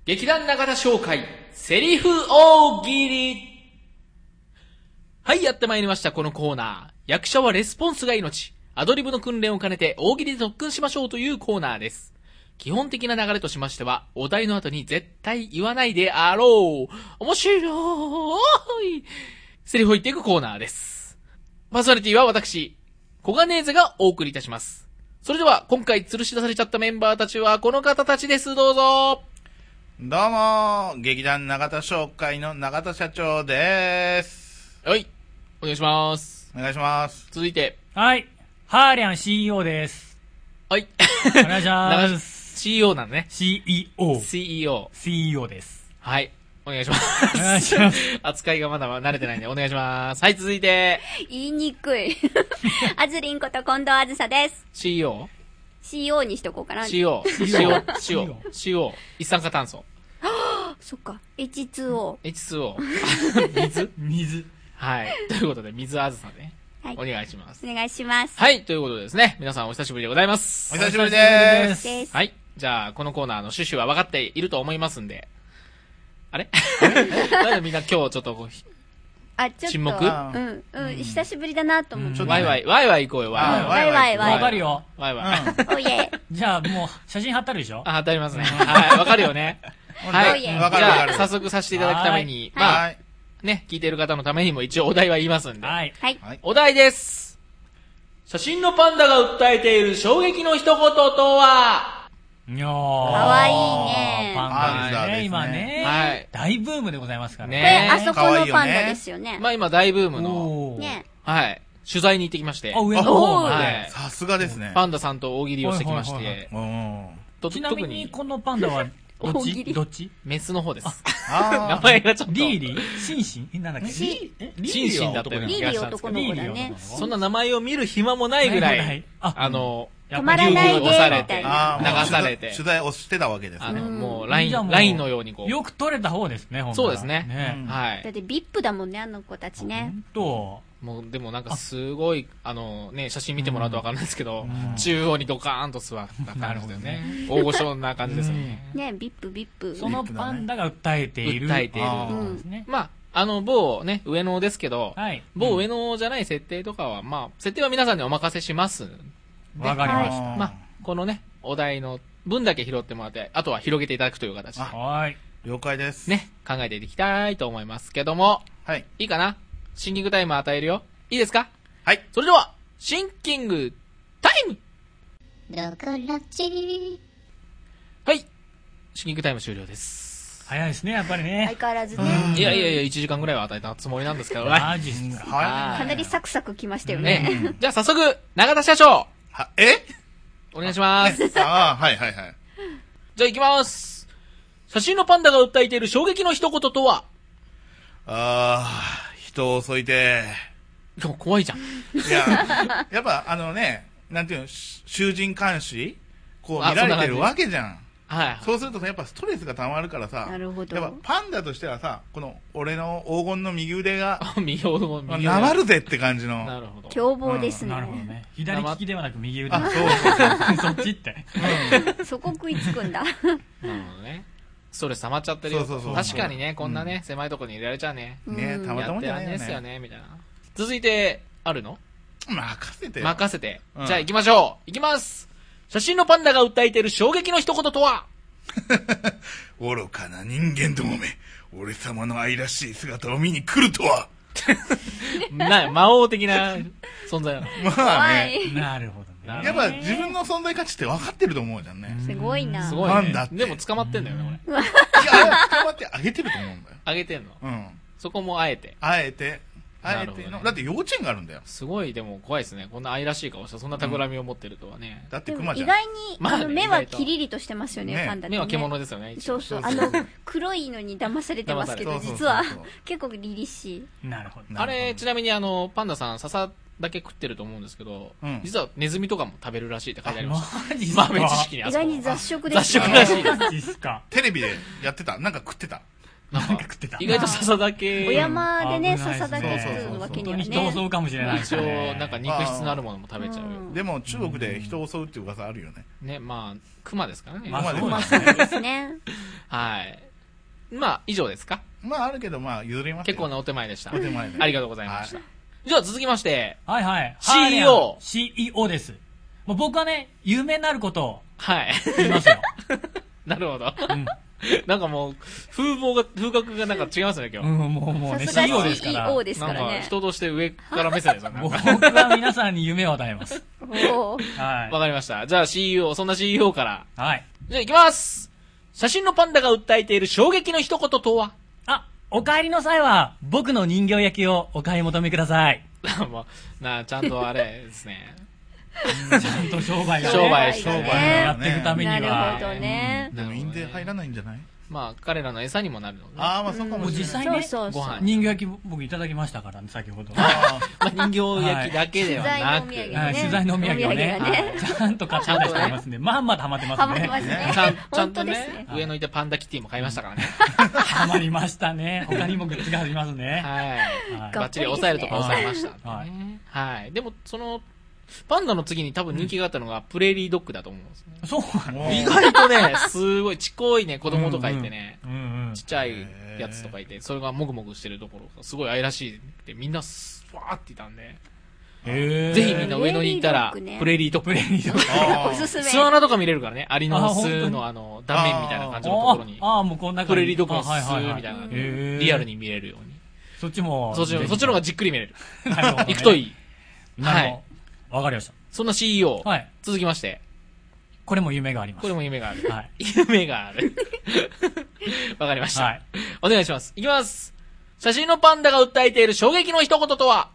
劇団中田紹介、セリフ大喜利。はい、やってまいりました、このコーナー。役者はレスポンスが命。アドリブの訓練を兼ねて大喜利で特訓しましょうというコーナーです。基本的な流れとしましては、お題の後に絶対言わないであろう。面白い。セリフを言っていくコーナーです。パーソナリティは私、コガネーゼがお送りいたします。それでは、今回吊るし出されちゃったメンバーたちはこの方たちです。どうぞ。 どうも、劇団永田商会の永田社長です。 はい。お願いします。 お願いします。 続いて。 はい。ハーリャン CEO です。 はい。 お願いします。 CEO なんね。 CEO。 CEO。 CEO です。 はい。お願いします。 お願いします。 扱いがまだ慣れてないんでお願いします。はい、続いて。 言いにくい。あずりんこと近藤あずさです。 CEO？ CEO にしとこうかな。 CO。一酸化炭素。 そっか。H2O。 水はい。ということで、水あずさね。 はい。 お願いします。 お願いします。 はい。ということでですね。皆さんお久しぶりでございます。 お久しぶりです。 はい。じゃあ、このコーナーの趣旨は分かっていると思いますんで。あれなんでみんな今日ちょっとこう、沈黙？ 久しぶりだなと思って。 ワイワイ行こうよ、 ワイワイ。 わかるよ。 ワイワイ。 おいえ。 じゃあもう写真貼ってあるでしょ？ 貼ってありますね。はい。わかるよね。はい。じわかる。 ゃあ、早速させていただくために、まあ、ね、聞いている方のためにも一応お題は言いますんで。 はい。 お題です。写真のパンダが訴えている衝撃の一言とは？ いやー。かわいいね。 パンダね、今ね。 はい。 大ブームでございますからね。 あそこのパンダですよね。 まあ今大ブームの、 ね。 はい。取材に行ってきまして。 上の方まで。 さすがですね。 パンダさんと大喜利をしてきまして。 ちなみにこのパンダはどっち？ メスの方です。 名前がちょっと。 リーリー？シンシン？なんだっけ？ シンシンだったような気がしたんですけど。 リーリー男の子だね。 そんな名前を見る暇もないぐらい、 止まらないで押されて、流されて。 取材をしてたわけですね。 もう、ラインのようにこう。 よく撮れた方ですね、 そうですね。はい。 だってビップだもんね、あの子たちね。 もう、でもなんかすごい、写真見てもらうとわかるんですけど、中央にドカーンと座った感じだよね。大御所な感じですよね。 ね、ビップ。 そのパンダが訴えている。 訴えている。まあ、某ね、上野ですけど、某上野じゃない設定とかは、まあ、設定は皆さんにお任せします。 わかりました。 まあ、このね、お題の分だけ拾ってもらって、あとは広げていただくという形で。 はい。 了解です。 ね、考えていきたいと思いますけども。 はい。 いいかな？シンキングタイム与えるよ。いいですか？ はい。 それでは、シンキングタイム！ だからちはい。シンキングタイム終了です。 早いですね、やっぱりね。 相変わらずね。 いや、1時間ぐらいは与えたつもりなんですけどね。 マジっすか。 かなりサクサクきましたよね。 じゃあ早速、永田社長お願いします。 はい。 じゃあ行きます。写真のパンダが訴えている衝撃の一言とは？ 人を襲いて。 でも怖いじゃん。 いや、やっぱなんていうの、囚人監視こう見られてるわけじゃん。 はい。 そうするとやっぱストレスが溜まるからさ。 なるほど。 やっぱパンダとしてはさ、この俺の黄金の右腕が、 なまるぜって感じの。 なるほど。 凶暴ですね。 なるほどね。左利きではなく右腕。 そうそっちって。 そこ食いつくんだ。 なるほどね。ストレス溜まっちゃってるよ。 そう確かにね、こんなね、狭いとこに入れられちゃうね。 ね、たまたまじゃないよね。 ですよね、みたいな。続いて、あるの？ 任せて。 じゃあ行きましょう。行きます。写真のパンダが訴えている衝撃の一言とは？ 愚かな人間どもめ、俺様の愛らしい姿を見に来るとは。 魔王的な存在なの。 まあね。 なるほどね。 やっぱ自分の存在価値って分かってると思うじゃんね。 すごいな。 すごい。 パンダって。 でも捕まってんだよね、これ。 いや、捕まってあげてると思うんだよ。 あげてんの？ うん。 そこもあえての。だって幼稚園があるんだよ。 すごい、でも怖いですね。こんな愛らしい顔した、そんな企みを持ってるとはね。 だってクマちゃん。 意外に、目はキリリとしてますよね、パンダって。 目は獣ですよね。 そう。黒いのに騙されてますけど、実は結構凛々しい。 なるほど。 あれ、ちなみにパンダさん、笹だけ食ってると思うんですけど、実はネズミとかも食べるらしいって書いてありました。豆知識に意外に雑食です。 雑食らしいですか。 テレビでやってた。なんか食ってた。 なんか食ってた。 意外と笹だけ。 お山でね、 危ないですね笹だけ食うわけには本当に人を襲ね。 うかもしれないです一ね。 応、なんか肉質のあるものも食べちゃうよ。 でも中国で人を襲うっていう噂あるよね。 ね、まあ、熊ですからね。 まあそうまあですね。 ですね。 はい。まあ、以上ですか？ まああるけど、まあ譲りますよ。 結構なお手前でした。 お手前で。 ありがとうございましたは。 じゃあ続きまして、 はいはい。 CEO CEO です。もう僕はね、有名になることをはい。 言いますよ。 なるほど。 うん。 なんかもう、風格がなんか違いますね、今日。 もうね、 さすが CEO ですから。 CEO ですかなんからね。 人として上から目線ですよね。なん僕かは皆さんに夢を与えます。 おーはい。 わかりました。じゃあ CEO、そんな CEO から。 はい。 じゃあ行きます写真のパンダが訴えている衝撃の一言とはあ、お帰りの際は、僕の人形焼きをお買い求めください。 もうちゃんとあれですね。 ちゃんと商売がね商売商売をやっていくためには。 なるほどね。 でも印税入らないんじゃない？ まあ、彼らの餌にもなるので。 ああ、まあそうかもうもしれない。 実際ね、 そうそうそう。 ご飯人形焼き僕いただきましたからね、先ほど。 あまあ、人形焼きだけではなく、 取材のお土産はい取材のお土産をね、 お土産がねはいちゃんと買っていただいてますんで、まんまとハマってますね。 ハマってますね。 ちゃんと本当ねですね。 上のいたパンダキティも買いましたからね。 ハマりましたね。他にもグッズがありますね。 はい。 はいバッチリ抑えるとこ抑えましたんでね。 はいはい。でも、その、パンダの次に多分人気があったのがプレーリードッグだと思うんですね。 そうなの意外とね、すごいちっこいね、子供とかいてね、 うんうんちっちゃいやつとかいて、それがもぐもぐしてるところがすごい愛らしいって、みんなスワーっていたんで、 へーぜひみんな上野に行ったら、 プレーリードッグねプレーリードッグ。 プレーリードッグ。 あおすすめ。 巣穴とか見れるからね、アリのあ本当に巣の断面みたいな感じのところに、 ああ、もうこんなプレーリードッグの巣はいはいはいみたいなへーリアルに見れるように。 そっちも。 そっちの方がじっくり見れる。 なるほどね行くといい。 なるほど。わかりましそんな CEO。 た。はい。 続きまして、 これも夢があります。 これも夢がある。 はい。 夢がある。わかりました。 はい。 お願いします。いきます。写真のパンダが訴えている衝撃の一言とは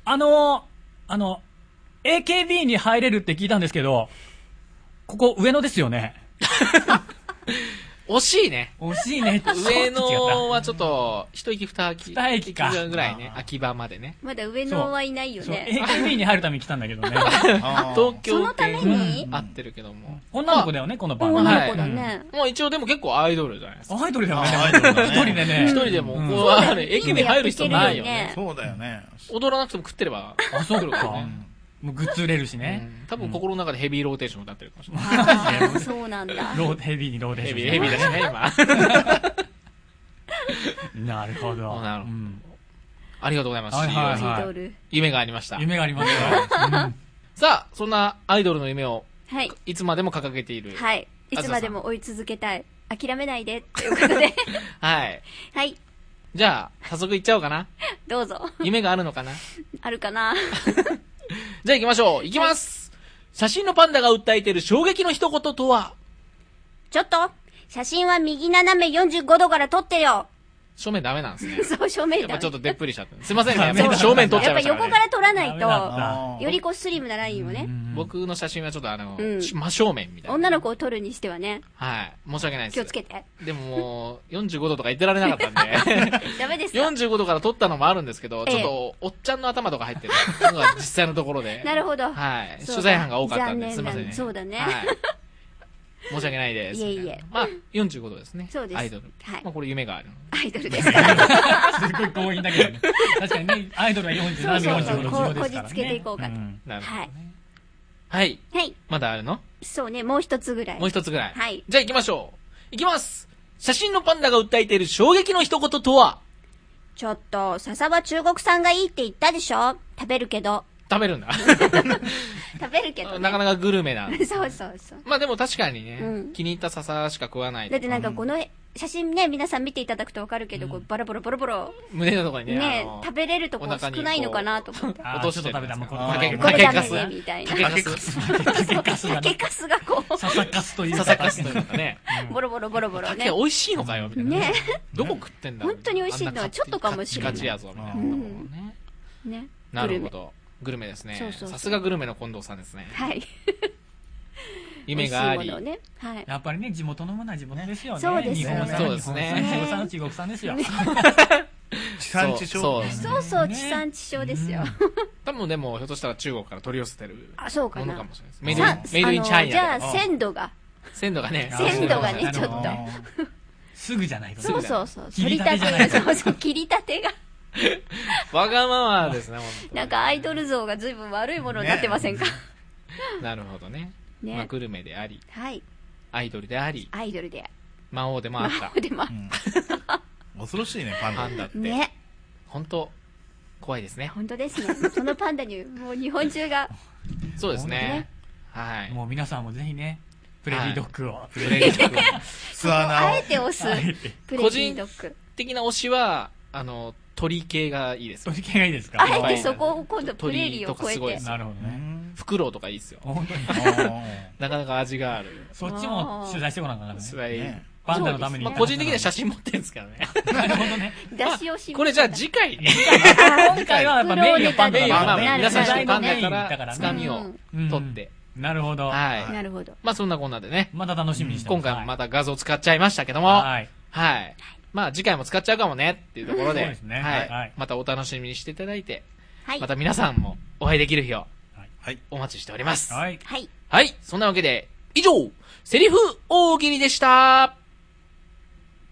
AKB に入れるって聞いたんですけど、ここ上野ですよね。 惜しいね。 惜しいね。 上野はちょっと、一息二息。 二息かぐらいね。秋葉までね。 まだ上野はいないよそう、 ね。 AKB に入るために来たんだけどね。 あ東京そのために合ってるけども。 女の子だよね、このバンド。 女の子だね。 もう一応でも結構アイドルじゃないですか。 アイドルだよね。 アイドルだね一人でね。 一人でも、 うんこう、AKB 入る必要ないよね。 そうだよね。 踊らなくても食ってれば。 あ、そう来るからかね。 もうグッズ売れるしうね。 ん多分心の中でヘビーローテーション歌ってるかもしれない。 ああ、そうなんだ。 ヘビーにローテーションしてヘビーだしね、今。 なるほど。 なるほどうんありがとうございます。 はいはいアイドル。 夢がありました。 夢がありますよ。 さあ、そんなアイドルの夢をはい。 いつまでも掲げている。 はい。いつまでも追い続けたい。諦めないで。ということで。 はい。 はい。 じゃあ、早速行っちゃおうかな。 どうぞ。 夢があるのかな。 あるかな。 じゃあ行きましょう。行きます。写真のパンダが訴えている衝撃の一言とはちょっと、写真は右斜め45度から撮ってよ。 正面ダメなんですね。 そう、正面だ。 やっぱちょっとでっぷりしちゃって。すいませんね。 ダメだ正面撮っちゃやっぱいましたからね。 横から撮らないダメだと、よりこうスリムなラインをね。 僕の写真はちょっとうん真正面みたいな。 女の子を撮るにしてはね、 はい。申し訳ないです。 気をつけて。 でももう、45度とか言ってられなかったんで。 ダメですか 45度から撮ったのもあるんですけど、 ええちょっと、おっちゃんの頭とか入ってるのが実際のところで。 なるほど。 はい。 そう取材班が多かったんで、 残念すいませんね。 そうだねはい。申し訳ないです。 いえいえまあ、45度ですね。 そうですアイドル。 はいまあ、これ夢がある。 アイドルですから。 すごい強引だけどね。確かにね、アイドルは47、 そうそうそう 45度こうですからね。 こじつけていこうかとんなるほどはいね。はい。 はい。 まだあるのそうね、もう一つぐらい。 もう一つぐらい。 はいじゃあ行きましょう。行きます。写真のパンダが訴えている衝撃の一言とはちょっと、笹は中国産がいいって言ったでしょ？食べるけど。 食べるんだ。 食べるけどね。 なかなかグルメな。 そうそうそう。 まあでも確かにね、 うん気に入った笹しか食わない。 だってなんかこの写真ね、皆さん見ていただくとわかるけど、こうバラボロボロボロ、 胸のところにね、 ね、食べれるとこお腹に少ないのかなと思って。 あー落としてちょっと食べたもんこれ竹これダメ竹かすねみたいな。 竹かす。 竹かすがね、 竹かすがこう、 笹かすというか。 笹かすというかね。 ボロボロボロボロね竹。美味しいのかよみたいな。 ね。 どこ食ってんだ本当に美味しいのはちょっとかもしれないカチカチやぞみたいなところね。 ね。 なるほグルメ。 ど。グルメですねそうそうそう。 さすがグルメの近藤さんですね。 はい。 夢があり美味しいものを。ね。はい。 やっぱりね、地元のものは地元ですよね。 そうですよね日本産そうですね日本産の中国産ですよ。 地産地消。 そうそうそう、地産地消ですよ。 多分でも、ひょっとしたら中国から取り寄せてるあ、そうかなものかも。しれないです。メイドインチャイナで。 じゃあ、鮮度が。 鮮度がね、 鮮度がねちょっとあのすぐじゃないとね。 そうそうそう。 切取り立てり立てじゃないが、そうそう、切り立てが。 わがままですね、本当になんかアイドル像が随分悪いものになってませんか？ なるほどね。 ねまあ、グルメであり、 はい。 アイドルであり、 アイドルで。 魔王でもあった。 でも、 恐ろしいね、パンダ。 パンダって、 ね。 本当怖いですね。 本当ですね。そのパンダに、もう日本中が、 そうですねね。 はい。 もう皆さんもぜひね、プレディドッグを。 プレディドッグ巣穴をあえ。て押す、 あえてプレディドッグ。 的な推しは、鳥系がいいですよ。 取り系がいいですか？ あえてそこを今度プレリーを超えて鳥とかすごいです。 なるほどね。 うんフクロウとかいいですよ。 本当に。 なかなか味がある。 そっちも取材してこなかったね。 すごい。 ねパンダのために。 まあ、個人的には写真持ってるんですけどね。 なるほどね。 出し惜しみ。 これじゃあ次回ね。 今回はやっぱメインはパンダメインはまあなる皆さん知ってるパンメインダだからつかみをうん取って。 なるほど。 はい。 なるほど。 まあそんなこんなでね。 また楽しみにしてます。 今回もまた画像使っちゃいましたけども。 はい。 はい。まあ次回も使っちゃうかもねっていうところで。 そうですねははいい。またお楽しみにしていただいて。 はい。 また皆さんもお会いできる日をはい。 お待ちしております。 はい。 はい。 はい。そんなわけで、以上、セリフ大喜利でした。